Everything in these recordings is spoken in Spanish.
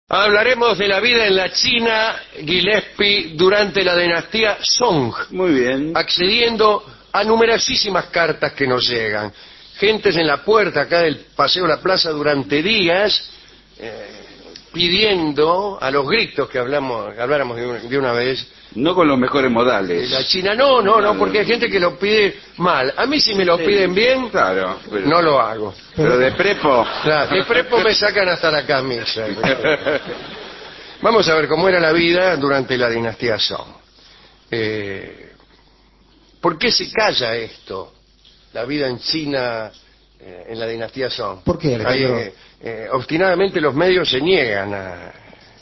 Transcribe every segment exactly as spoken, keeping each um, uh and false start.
Hablaremos de la vida en la China Gillespie durante la dinastía Song. Muy bien. Accediendo a numerosísimas cartas que nos llegan. Gentes en la puerta acá del Paseo de la Plaza durante días, eh, pidiendo a los gritos que hablamos, que habláramos de una, de una vez. No con los mejores modales. La China, no, no, no, porque hay gente que lo pide mal. A mí si me lo Sí, piden bien, claro, pero- no lo hago. Pero de prepo. Claro, de prepo me sacan hasta la camisa. Vamos a ver cómo era la vida durante la dinastía Song. Eh, ¿Por qué se calla esto? La vida en China eh, en la dinastía Song. ¿Por qué, Alejandro? Ahí, eh, eh, obstinadamente los medios se niegan a,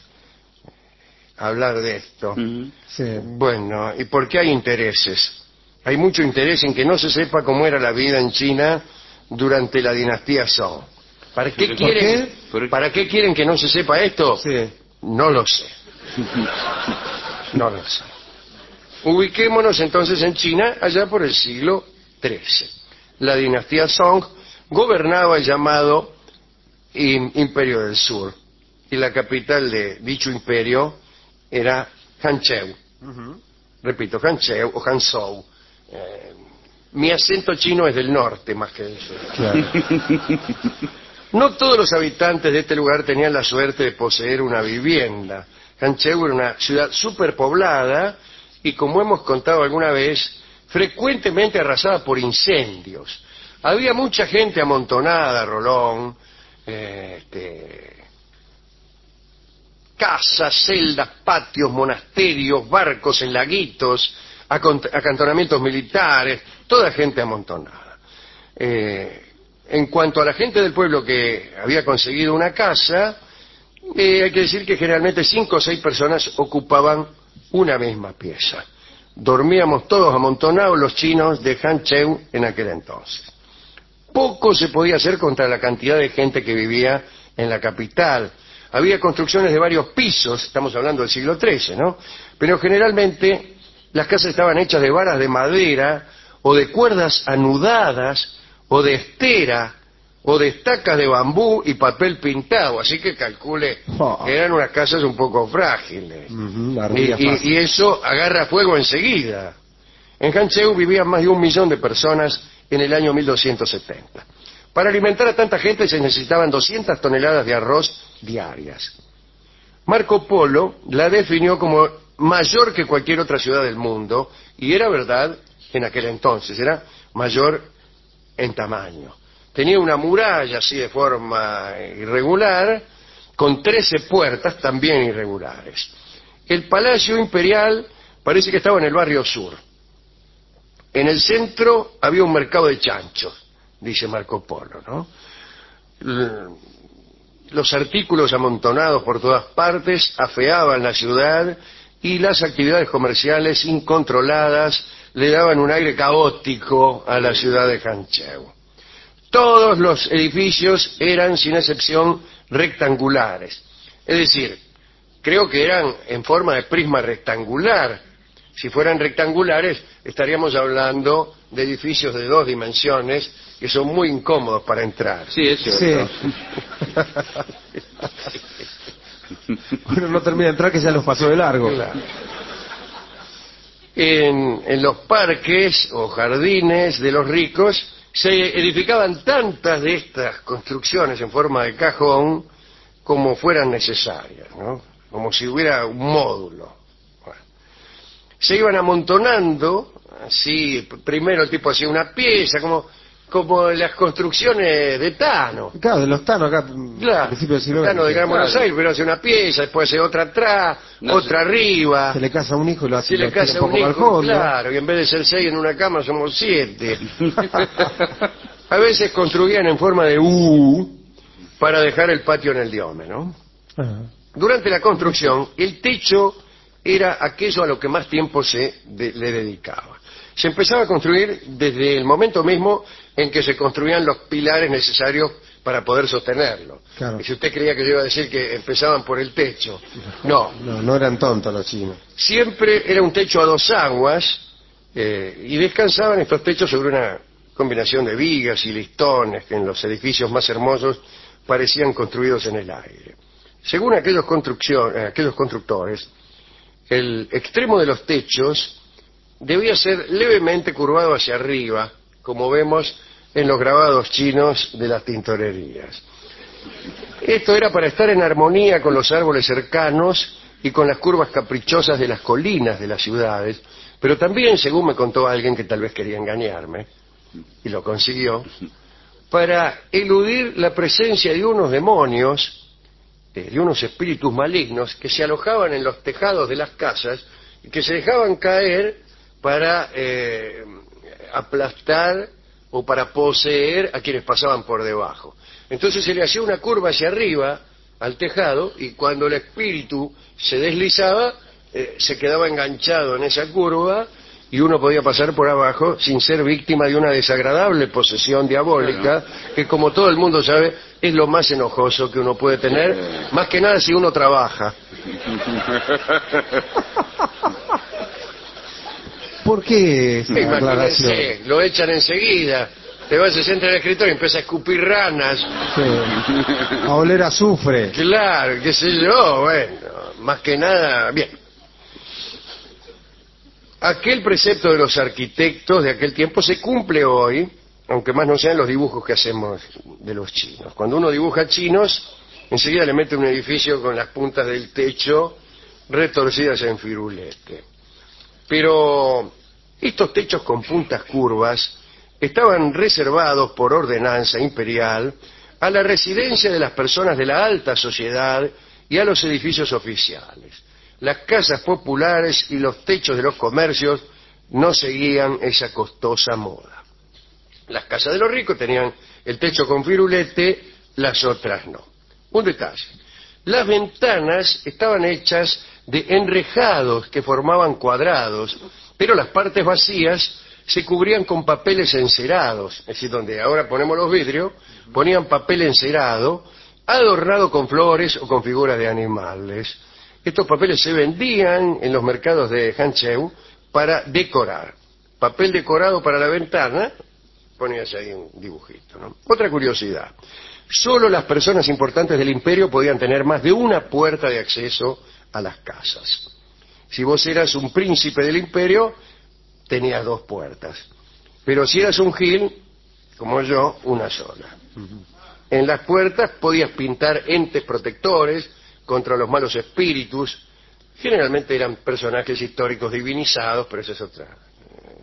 a hablar de esto. Ujú. Sí. Bueno, ¿y por qué hay intereses? Hay mucho interés en que no se sepa cómo era la vida en China durante la dinastía Song. ¿Para qué ¿Por quieren, qué? ¿Por- ¿Para qué quieren que no se sepa esto? Sí. No lo sé. No lo sé. Ubiquémonos entonces en China allá por el siglo trece. La dinastía Song gobernaba el llamado Im- Imperio del Sur y la capital de dicho imperio era Hanzhou. Repito, Hanzhou o Hanzhou. Eh, mi acento chino es del norte más que del sur. Claro. No todos los habitantes de este lugar tenían la suerte de poseer una vivienda. Hanzhou era una ciudad superpoblada y, como hemos contado alguna vez, frecuentemente arrasada por incendios. Había mucha gente amontonada, Rolón, eh, este, casas, celdas, patios, monasterios, barcos en laguitos, acont- acantonamientos militares, toda gente amontonada. Eh, en cuanto a la gente del pueblo que había conseguido una casa, eh, hay que decir que generalmente cinco o seis personas ocupaban una misma pieza. Dormíamos todos amontonados los chinos de Hanzhou en aquel entonces. Poco se podía hacer contra la cantidad de gente que vivía en la capital. Había construcciones de varios pisos, estamos hablando del siglo trece, ¿no? Pero generalmente las casas estaban hechas de varas de madera o de cuerdas anudadas o de estera o de estacas de bambú y papel pintado, así que calcule Oh. que eran unas casas un poco frágiles. Ujú, la Y, rubia y- fácil. y eso agarra fuego enseguida. En Hanzhou vivían más de un millón de personas en el año mil doscientos setenta. Para alimentar a tanta gente se necesitaban doscientas toneladas de arroz diarias. Marco Polo la definió como mayor que cualquier otra ciudad del mundo, y era verdad en aquel entonces, era mayor en tamaño. Tenía una muralla así de forma irregular, con trece puertas también irregulares. El Palacio Imperial parece que estaba en el barrio sur. En el centro había un mercado de chanchos, dice Marco Polo, ¿no? L- Los artículos amontonados por todas partes afeaban la ciudad y las actividades comerciales incontroladas le daban un aire caótico a la ciudad de Hanzhou. Todos los edificios eran, sin excepción, rectangulares. Es decir, creo que eran en forma de prisma rectangular. Si fueran rectangulares, estaríamos hablando de edificios de dos dimensiones que son muy incómodos para entrar. Sí, es cierto. Sí. Uno no termina de entrar que ya los pasó de largo. Claro. En, en los parques o jardines de los ricos se edificaban tantas de estas construcciones en forma de cajón como fueran necesarias, ¿no? Como si hubiera un módulo. Bueno. Se iban amontonando, así, primero el tipo hacía una pieza, como, como las construcciones de Tano. Claro, de los tanos acá, Claro, al principio del siglo Tano de veinte. Gran Buenos Claro. Aires, pero hace una pieza, después hace otra atrás, No otra arriba. Se le casa a un hijo y lo hace Si le lo tira casa un un poco al hijo, fondo. claro, y en vez de ser seis en una cama somos siete. A veces construían en forma de U para dejar el patio en el diome, ¿no? Ajá. Durante la construcción, el techo era aquello a lo que más tiempo se de- le dedicaba. Se empezaba a construir desde el momento mismo en que se construían los pilares necesarios para poder sostenerlo. Claro. Y si usted creía que yo iba a decir que empezaban por el techo, no. No, no eran tontos los chinos. Siempre era un techo a dos aguas, eh, y descansaban estos techos sobre una combinación de vigas y listones que en los edificios más hermosos parecían construidos en el aire. Según aquellos, construcción, eh, aquellos constructores, el extremo de los techos debía ser levemente curvado hacia arriba, como vemos en los grabados chinos de las tintorerías. Esto era para estar en armonía con los árboles cercanos y con las curvas caprichosas de las colinas de las ciudades, pero también, según me contó alguien que tal vez quería engañarme, y lo consiguió, para eludir la presencia de unos demonios, de unos espíritus malignos que se alojaban en los tejados de las casas y que se dejaban caer para eh, aplastar o para poseer a quienes pasaban por debajo. Entonces se le hacía una curva hacia arriba al tejado y cuando el espíritu se deslizaba eh, se quedaba enganchado en esa curva y uno podía pasar por abajo sin ser víctima de una desagradable posesión diabólica, que como todo el mundo sabe es lo más enojoso que uno puede tener, más que nada si uno trabaja. ¿Por qué esa Imagínense, aclaración? lo echan enseguida, te vas, se sienta en el escritorio y empieza a escupir ranas. Sí. A oler azufre. Claro, qué sé yo, bueno, más que nada, bien. Aquel precepto de los arquitectos de aquel tiempo se cumple hoy, aunque más no sean los dibujos que hacemos de los chinos. Cuando uno dibuja chinos, enseguida le mete un edificio con las puntas del techo retorcidas en firulete. Pero estos techos con puntas curvas estaban reservados por ordenanza imperial a la residencia de las personas de la alta sociedad y a los edificios oficiales. Las casas populares y los techos de los comercios no seguían esa costosa moda. Las casas de los ricos tenían el techo con firulete, las otras no. Un detalle: las ventanas estaban hechas de enrejados que formaban cuadrados, pero las partes vacías se cubrían con papeles encerados, es decir, donde ahora ponemos los vidrios, ponían papel encerado, adornado con flores o con figuras de animales. Estos papeles se vendían en los mercados de Hangzhou para decorar. Papel decorado para la ventana, ponías ahí un dibujito, ¿no? Otra curiosidad: solo las personas importantes del imperio podían tener más de una puerta de acceso a las casas. Si vos eras un príncipe del imperio, tenías dos puertas. Pero si eras un gil, como yo, una sola. En las puertas podías pintar entes protectores contra los malos espíritus. Generalmente eran personajes históricos divinizados, pero esa es otra, eh,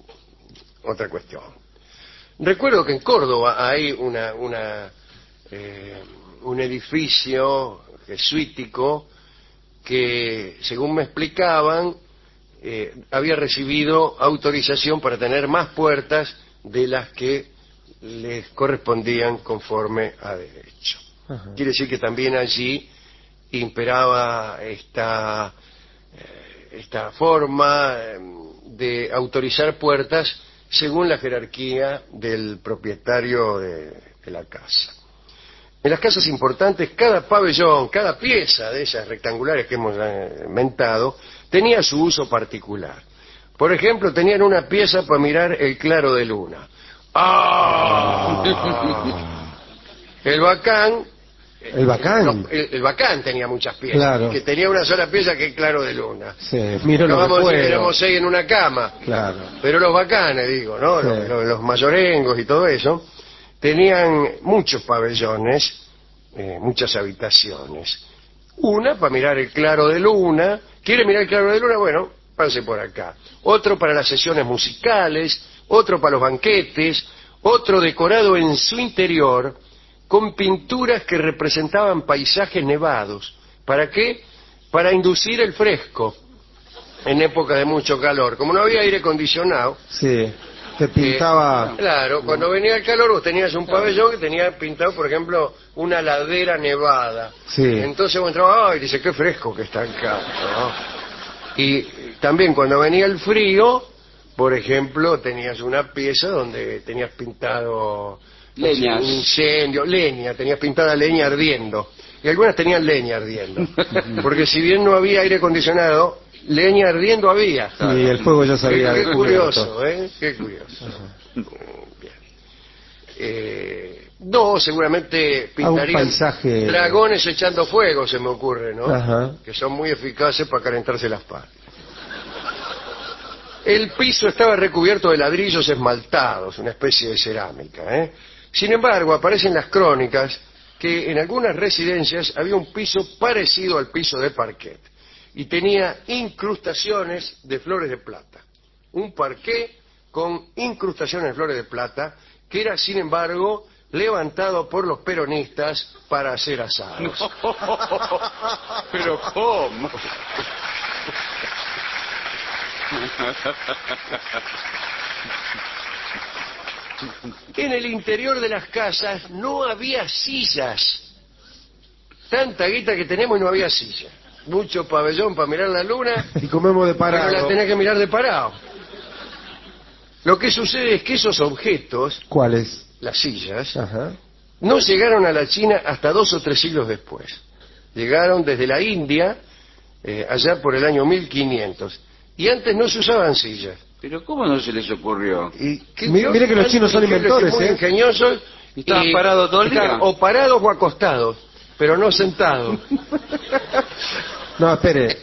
otra cuestión. Recuerdo que en Córdoba hay una, una, eh, un edificio jesuítico que, según me explicaban, eh, había recibido autorización para tener más puertas de las que les correspondían conforme a derecho. Ajá. Quiere decir que también allí imperaba esta, eh, esta forma eh, de autorizar puertas según la jerarquía del propietario de, de la casa. En las casas importantes, cada pabellón, cada pieza de esas rectangulares que hemos inventado, tenía su uso particular. Por ejemplo, tenían una pieza para mirar el claro de luna. ¡Ah! El bacán... ¿El bacán? No, el, el bacán tenía muchas piezas. Claro. Que tenía una sola pieza que el claro de luna. Sí, miro lo Acabamos que de decir puedo. que éramos seis en una cama. Claro. Pero los bacanes, digo, ¿no? Sí. Los, los, los mayorengos y todo eso, tenían muchos pabellones, eh, muchas habitaciones. Una para mirar el claro de luna. ¿Quiere mirar el claro de luna? Bueno, pase por acá. Otro para las sesiones musicales, otro para los banquetes, otro decorado en su interior con pinturas que representaban paisajes nevados. ¿Para qué? Para inducir el fresco en época de mucho calor. Como no había aire acondicionado... Sí, te pintaba... Eh, claro, cuando venía el calor vos tenías un pabellón que tenía pintado, por ejemplo, una ladera nevada. Sí. Entonces vos entrabas, ¡ay! Dice, qué fresco que está acá, ¿no? Y también cuando venía el frío, por ejemplo, tenías una pieza donde tenías pintado... Leñas. Un incendio, leña, tenías pintada leña ardiendo. Y algunas tenían leña ardiendo. Porque si bien no había aire acondicionado, leña ardiendo había. Y el fuego ya sabía. Qué, qué curioso, ¿eh? Qué curioso. Bien. Eh, No, seguramente pintarían paisaje. dragones echando fuego, se me ocurre, ¿no? Ajá. Que son muy eficaces para calentarse las patas. El piso estaba recubierto de ladrillos esmaltados, una especie de cerámica, ¿eh? Sin embargo, aparecen las crónicas que en algunas residencias había un piso parecido al piso de parquet y tenía incrustaciones de flores de plata. Un parquet con incrustaciones de flores de plata que era, sin embargo, levantado por los peronistas para hacer asados. Pero ¿cómo? En el interior de las casas no había sillas. Tanta guita que tenemos y no había sillas. Mucho pabellón para mirar la luna, Y comemos de pero la parado. tenés que mirar de parado. Lo que sucede es que esos objetos, ¿Cuáles? las sillas, Ajá. no llegaron a la China hasta dos o tres siglos después. Llegaron desde la India, eh, allá por el año mil quinientos. Y antes no se usaban sillas. Pero ¿cómo no se les ocurrió? Y que- Mire- mire que los chinos son que inventores, muy ¿eh? ingeniosos. ¿Y estaban parados todo el día? claro, o parados o acostados, pero no sentados. No, espere.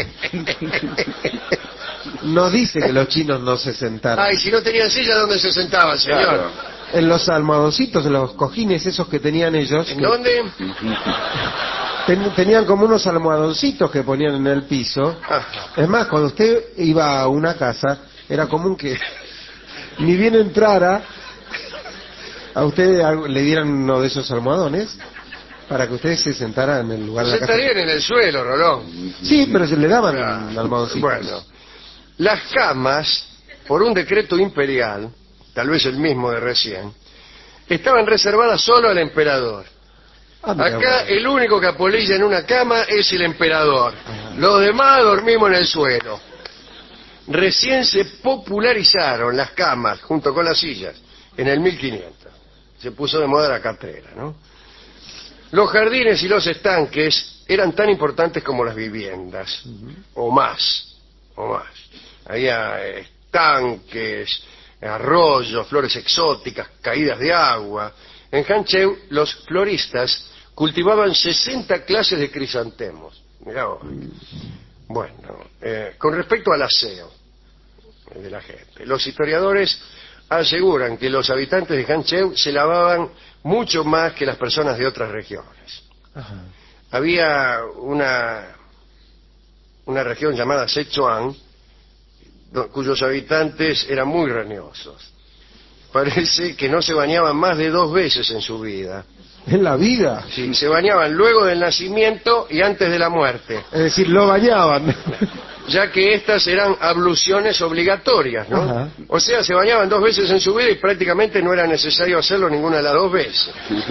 No dice que los chinos no se sentaron. Ay, si no tenían silla, ¿dónde se sentaban, señor? Claro. En los almohadoncitos, en los cojines esos que tenían ellos, ¿En que dónde? ten- tenían como unos almohadoncitos que ponían en el piso. Ajá. Es más, cuando usted iba a una casa, era común que ni bien entrara, a usted algo- le dieran uno de esos almohadones para que usted se sentara en el lugar de Se la casa. estarían en el suelo, Rolón. Sí, pero se le daban Claro. almohadoncitos. Bueno, las camas, por un decreto imperial, tal vez el mismo de recién, estaban reservadas solo al emperador. Ah, mira, Acá bueno. el único que apolilla en una cama es el emperador. Los demás dormimos en el suelo. Recién se popularizaron las camas junto con las sillas en el mil quinientos. Se puso de moda la catrera, ¿no? Los jardines y los estanques eran tan importantes como las viviendas, o más, o más. Había estanques, arroyos, flores exóticas, caídas de agua. En Hancheu los floristas cultivaban sesenta clases de crisantemos. Mirá vos. Bueno, eh, con respecto al aseo de la gente, los historiadores aseguran que los habitantes de Hancheu se lavaban mucho más que las personas de otras regiones. Ajá. Había una, una región llamada Sichuan, do- cuyos habitantes eran muy rañosos. Parece que no se bañaban más de dos veces en su vida. En la vida. Sí, se bañaban luego del nacimiento y antes de la muerte, Es decir, lo bañaban. ya que estas eran abluciones obligatorias, ¿no? Ajá. O sea, se bañaban dos veces en su vida y prácticamente no era necesario hacerlo ninguna de las dos veces.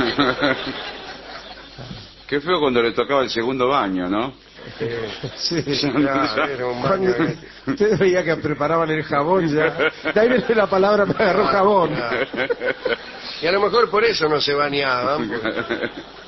Qué feo cuando le tocaba el segundo baño, ¿no? Eh, Sí. claro, era un baño Cuando de- usted veía que preparaban el jabón ya. De ahí viene la palabra, me agarró jabón. Claro. Y a lo mejor por eso no se bañaban. porque-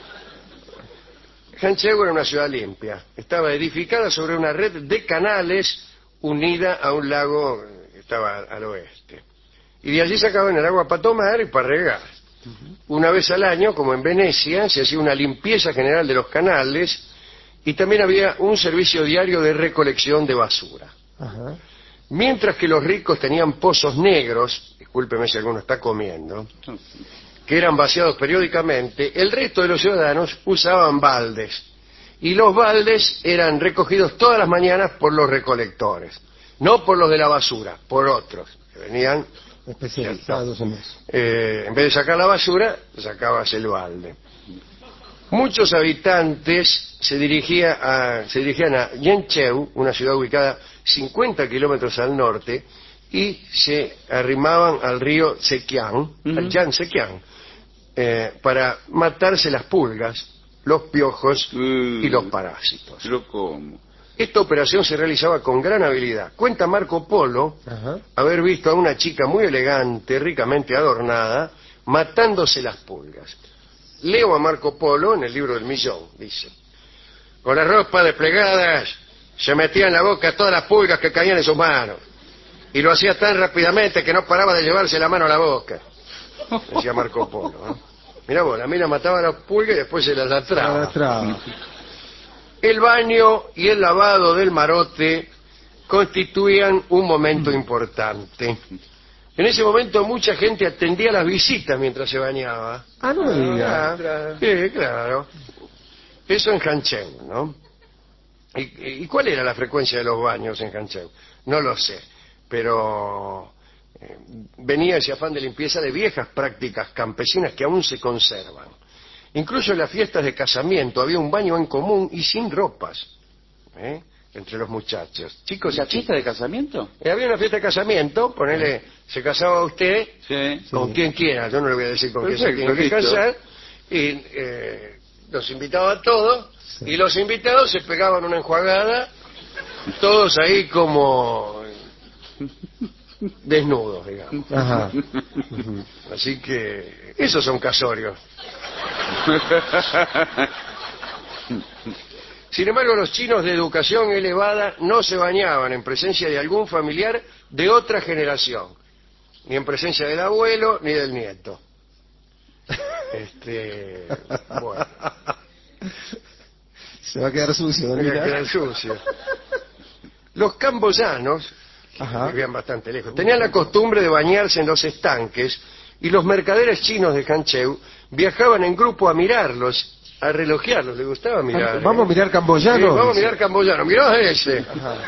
Hancheu era una ciudad limpia. Estaba edificada sobre una red de canales unida a un lago que estaba al oeste. Y de allí sacaban el agua para tomar y para regar. Una vez al año, como en Venecia, se hacía una limpieza general de los canales y también había un servicio diario de recolección de basura. Ajá. Mientras que los ricos tenían pozos negros, discúlpeme si alguno está comiendo, que eran vaciados periódicamente, el resto de los ciudadanos usaban baldes. Y los baldes eran recogidos todas las mañanas por los recolectores. No por los de la basura, por otros, que venían, Especializados en eso. eh, en vez de sacar la basura, sacabas el balde. Muchos habitantes se, dirigía a- se dirigían a Yancheu, una ciudad ubicada cincuenta kilómetros al norte, y se arrimaban al río Zhejiang, Ujú. al Yangtze-Kiang, eh, para matarse las pulgas, los piojos Mm. y los parásitos. Pero ¿cómo? Esta operación se realizaba con gran habilidad. Cuenta Marco Polo Ajá. haber visto a una chica muy elegante, ricamente adornada, matándose las pulgas. Leo a Marco Polo en el libro del millón, dice: con la ropa desplegadas se metía en la boca todas las pulgas que caían en sus manos, y lo hacía tan rápidamente que no paraba de llevarse la mano a la boca, decía Marco Polo, ¿no? Mirá vos, la mina mataba a las pulgas y después se las lastraba. Lastraba. El baño y el lavado del marote constituían un momento importante. En ese momento mucha gente atendía las visitas mientras se bañaba. Ah, no me diga. Ah, sí, claro. Eso en Hancheu, ¿no? ¿Y, ¿Y cuál era la frecuencia de los baños en Hancheu? No lo sé, pero eh, venía ese afán de limpieza de viejas prácticas campesinas que aún se conservan. Incluso en las fiestas de casamiento había un baño en común y sin ropas, ¿eh? Entre los muchachos, chicos y ¿La chicas. fiesta de casamiento? Eh, había una fiesta de casamiento, ponele, se casaba usted Sí. con Sí. quien quiera, yo no le voy a decir con quién se Perfecto, tiene que listo. casar, y eh, los invitaba a todos, Sí. y los invitados se pegaban una enjuagada, todos ahí como desnudos, digamos. Ajá. Así que esos son casorios. Sin embargo, los chinos de educación elevada no se bañaban en presencia de algún familiar de otra generación, ni en presencia del abuelo ni del nieto. Este, bueno, Se va a quedar sucio, voy a Donita. quedar sucio. Los camboyanos, que Ajá. vivían bastante lejos, tenían la costumbre de bañarse en los estanques y los mercaderes chinos de Hancheu viajaban en grupo a mirarlos, a relojearlos. Les gustaba mirar. Vamos a ¿eh? mirar camboyanos. Sí, vamos a mirar camboyano. Mirá ese. Ajá.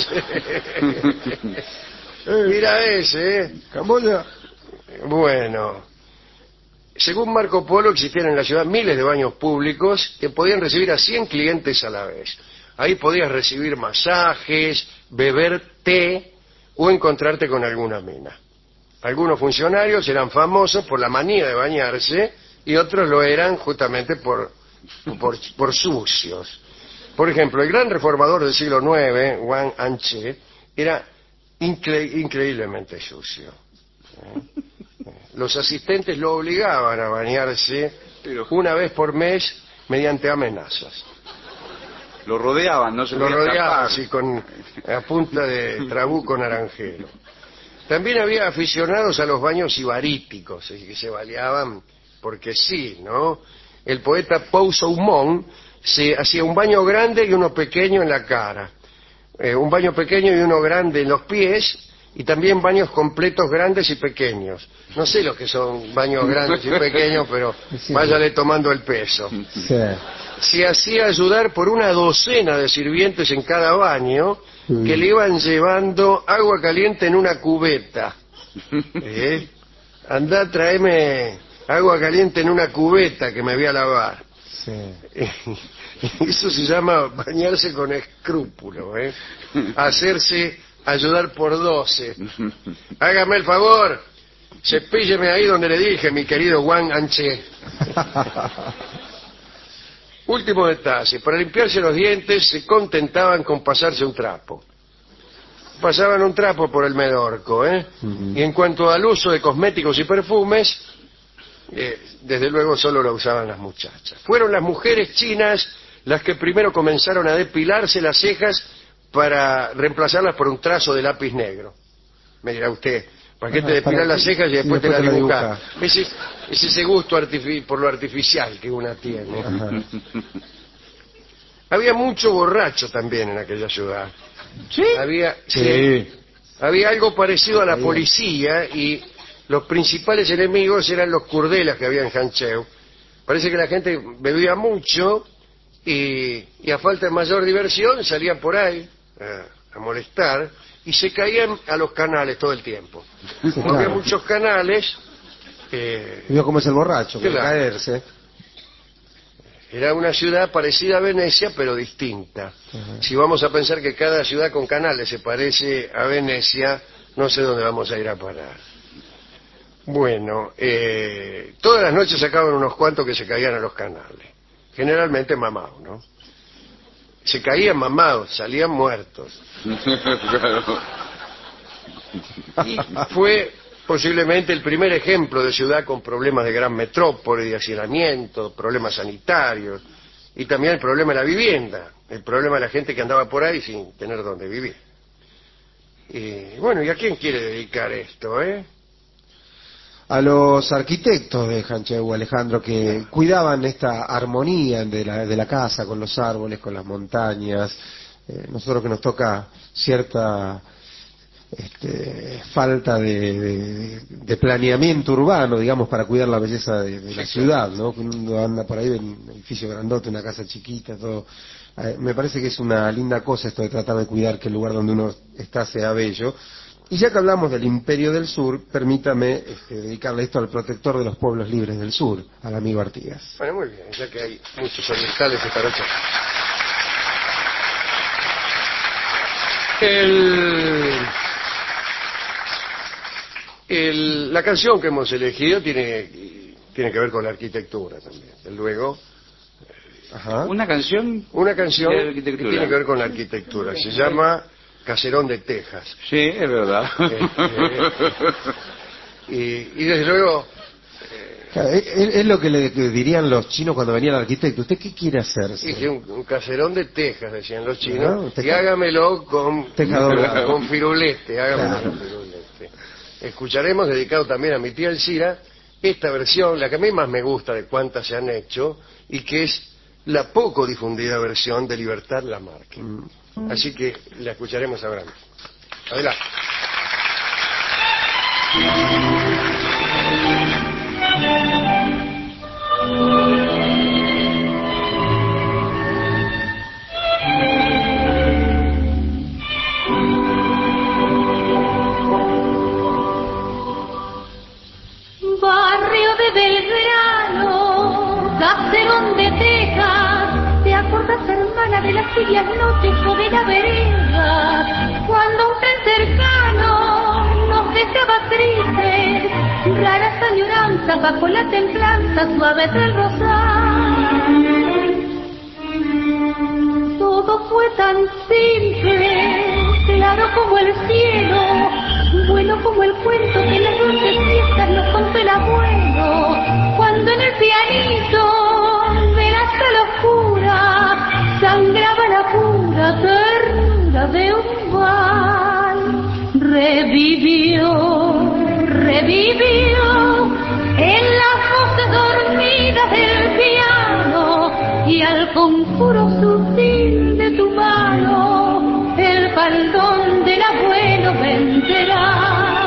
Mira ese, ¿eh? Camboya. Bueno, según Marco Polo existían en la ciudad miles de baños públicos que podían recibir a cien clientes a la vez. Ahí podías recibir masajes, beber té o encontrarte con alguna mina. Algunos funcionarios eran famosos por la manía de bañarse y otros lo eran justamente por, por, por sucios. Por ejemplo, el gran reformador del siglo nueve, Wang Anche, era incre- increíblemente sucio. ¿Eh? Los asistentes lo obligaban a bañarse Pero- una vez por mes mediante amenazas. Lo rodeaban, no se Lo podía rodeaban escapar. así con a punta de trabuco naranjero. También había aficionados a los baños ibaríticos, es decir, que se bañaban porque sí, ¿no? El poeta Pou Soumon se hacía un baño grande y uno pequeño en la cara, eh, un baño pequeño y uno grande en los pies, y también baños completos grandes y pequeños. No sé lo que son baños grandes y pequeños, pero Sí. váyale tomando el peso. Sí. Se hacía ayudar por una docena de sirvientes en cada baño Mm. que le iban llevando agua caliente en una cubeta. ¿Eh? Andá, tráeme agua caliente en una cubeta que me voy a lavar. Sí. Eso se llama bañarse con escrúpulo, ¿eh? Hacerse ayudar por doce. Hágame el favor, cepílleme ahí donde le dije, mi querido Wang Anche. Último detalle, para limpiarse los dientes se contentaban con pasarse un trapo. Pasaban un trapo por el medorco, ¿eh? Ujú. Y en cuanto al uso de cosméticos y perfumes, eh, desde luego solo lo usaban las muchachas. Fueron las mujeres chinas las que primero comenzaron a depilarse las cejas para reemplazarlas por un trazo de lápiz negro. Me dirá usted, ¿para qué te Ajá, depilas para las qué- cejas y y después te después las te la dibujas? dibuja. Ese, es ese gusto artifi- por lo artificial que una tiene. Ajá. Había mucho borracho también en aquella ciudad. ¿Sí? Había, Sí. había algo parecido a la Había. policía y los principales enemigos eran los curdelas que había en Hancheu. Parece que la gente bebía mucho y, y a falta de mayor diversión salían por ahí a, a molestar y se caían a los canales todo el tiempo. Sí, Como había claro. muchos canales, eh, Vio cómo es el borracho, que Claro. caerse. era una ciudad parecida a Venecia, pero distinta. Ajá. Si vamos a pensar que cada ciudad con canales se parece a Venecia, no sé dónde vamos a ir a parar. Bueno, eh, todas las noches sacaban unos cuantos que se caían a los canales. Generalmente mamados, ¿no? Se caían mamados, salían muertos. Claro. Y fue posiblemente el primer ejemplo de ciudad con problemas de gran metrópoli, de hacinamiento, problemas sanitarios y también el problema de la vivienda, el problema de la gente que andaba por ahí sin tener dónde vivir. Y bueno, ¿y a quién quiere dedicar esto, eh? a los arquitectos de Hancheu, Alejandro, que cuidaban esta armonía de la, de la casa, con los árboles, con las montañas. Eh, nosotros que nos toca cierta este, falta de, de, de planeamiento urbano, digamos, para cuidar la belleza de, de la ciudad, ¿no? Uno anda por ahí, ve un edificio grandote, una casa chiquita, todo. Eh, me parece que es una linda cosa esto de tratar de cuidar que el lugar donde uno está sea bello. Y ya que hablamos del Imperio del Sur, permítame este, dedicarle esto al protector de los pueblos libres del sur, al amigo Artigas. Bueno, muy bien, ya que hay muchos orientales esta noche. El, el, la canción que hemos elegido tiene, tiene que ver con la arquitectura también. Luego, Ajá. Una canción. una canción de que arquitectura. tiene que ver con la arquitectura. Se llama Caserón de Texas. Sí, es verdad. y, y desde luego, Claro, es, es lo que le que dirían los chinos cuando venía el arquitecto. ¿Usted qué quiere hacer? dije un, un caserón de Texas, decían los chinos, No, teja- y hágamelo con, Teja doblada. con firulete, hágamelo Claro. con firulete. Escucharemos, dedicado también a mi tía Elcira, esta versión, la que a mí más me gusta de cuantas se han hecho, y que es la poco difundida versión de Libertad Lamarque. Mm. Así que la escucharemos ahora mismo. Adelante. Barrio de Belgrano, Caserón de Texas, ¿te acuerdas, hermana, de las tibias noches o de la vereda? Cuando un tren cercano nos dejaba tristes, raras añoranzas bajo la templanza suave del rosal. Todo fue tan simple, claro como el cielo, bueno como el cuento que en las dulces fiestas nos contó el abuelo, cuando en el pianito de la sala oscura sangraba la pura ternura de un vals. Revivió, revivió en las voces dormidas del piano y al conjuro sutil de tu mano el faldón del abuelo vencerá.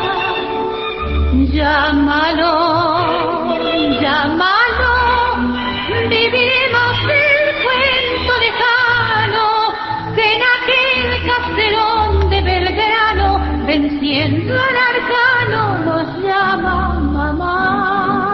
Llámalo, llámalo, viviremos el cuento lejano que en aquel caserón de Belgrano, venciendo al arcano, nos llama mamá.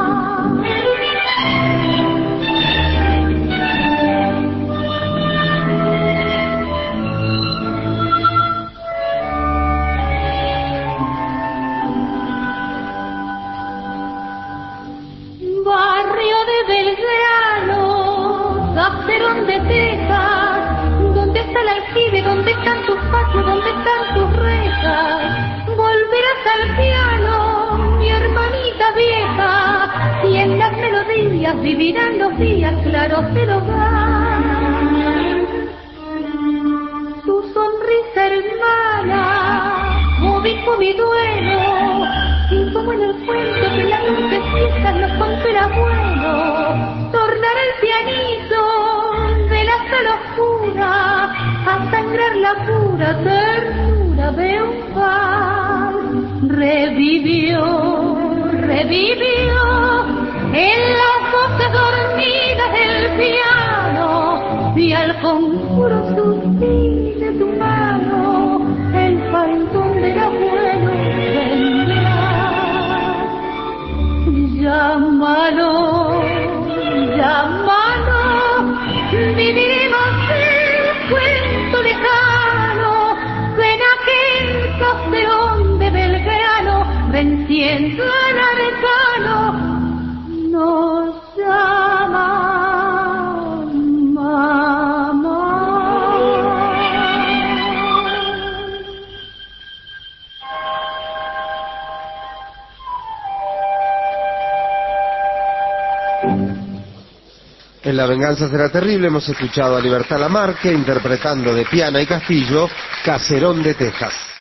Barrio de Belgrano, Caserón de Texas, ¿dónde está el aljibe? ¿Dónde están tus patios? ¿Dónde están tus rejas? Volverás al piano, mi hermanita vieja, y en las melodías vivirán los días claros del hogar. Tu sonrisa, hermana, movió mi duelo, y como en el cuento que en las dulces fiestas nos contó el abuelo, tornará el pianito de la sala oscura a sangrar la pura ternura de un vals. Revivió, revivió en las voces dormidas del piano y al conjuro sutil de tu mano el faldón del abuelo vendrá. Llámalo, llámalo, viviremos el cuento lejano que en aquel caserón de Belgrano, venciendo al arcano, nos llama mamá. En La venganza será terrible hemos escuchado a Libertad Lamarque interpretando de piano y castillo Caserón de Texas.